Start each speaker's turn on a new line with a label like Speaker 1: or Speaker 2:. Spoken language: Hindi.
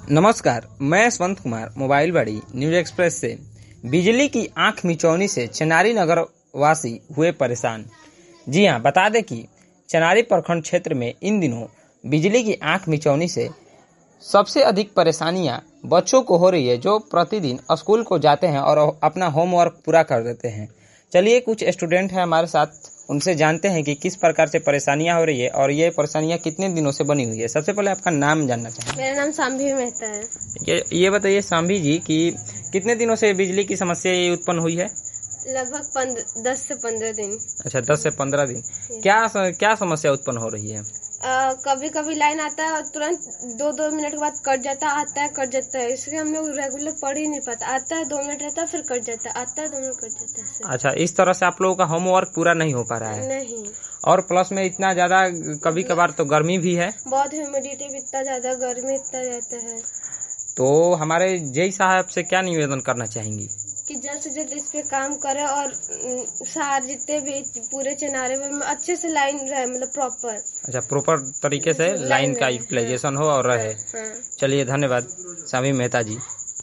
Speaker 1: नमस्कार, मैं यशवंत कुमार मोबाइल बड़ी न्यूज एक्सप्रेस से। बिजली की आंख मिचौनी से चनारी नगर वासी हुए परेशान। जी हां, बता दें कि चनारी प्रखंड क्षेत्र में इन दिनों बिजली की आंख मिचौनी से सबसे अधिक परेशानियां बच्चों को हो रही है, जो प्रतिदिन स्कूल को जाते हैं और अपना होमवर्क पूरा कर देते हैं। चलिए, कुछ स्टूडेंट हैं हमारे साथ, उनसे जानते हैं कि किस प्रकार से परेशानियां हो रही है और ये परेशानियां कितने दिनों से बनी हुई है। सबसे पहले आपका नाम जानना चाहेंगे।
Speaker 2: मेरा नाम सांभी मेहता है।
Speaker 1: ये बताइए सांभी जी कि कितने दिनों से बिजली की समस्या ये उत्पन्न हुई है।
Speaker 2: लगभग 10 से 15 दिन।
Speaker 1: अच्छा, 10 से 15 दिन। क्या समस्या उत्पन्न हो रही है।
Speaker 2: कभी कभी लाइन आता है और तुरंत 2-2 मिनट के बाद कट जाता है, आता है कट जाता है। इसलिए हम लोग रेगुलर पढ़ ही नहीं पाते। आता है 2 मिनट रहता है, फिर कट जाता है, आता है 2 मिनट कट जाता है।
Speaker 1: अच्छा, इस तरह से आप लोगों का होमवर्क पूरा नहीं हो पा रहा है।
Speaker 2: नहीं।
Speaker 1: और प्लस में इतना ज्यादा कभी कभार तो गर्मी भी है।
Speaker 2: बहुत ह्यूमिडिटी भी इतना ज्यादा, गर्मी इतना रहता है।
Speaker 1: तो हमारे जय साहब से क्या निवेदन करना चाहेंगी
Speaker 2: कि जल्द से जल्द इस पे काम करे और शहर जितने भी पूरे चनारे में अच्छे से लाइन रहे, मतलब प्रॉपर।
Speaker 1: अच्छा, प्रॉपर तरीके से लाइन का यूटिलाइजेशन हो और रहे। चलिए, धन्यवाद सांभी मेहता जी।